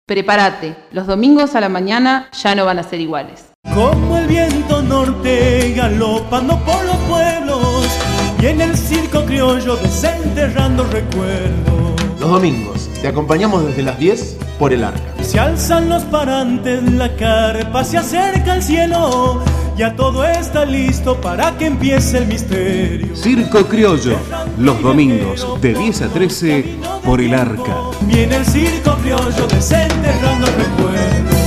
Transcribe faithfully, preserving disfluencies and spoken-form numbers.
Prepárate, los domingos a la mañana ya no van a ser iguales. Como el viento norte galopando por los pueblos y en el circo criollo desenterrando recuerdos. Los domingos te acompañamos desde las diez por el Arca. Se alzan los parantes, la carpa se acerca al cielo, ya todo está listo para que empiece el misterio. Circo Criollo, los domingos de diez a trece por el Arca. Viene el circo criollo desenterrando recuerdos.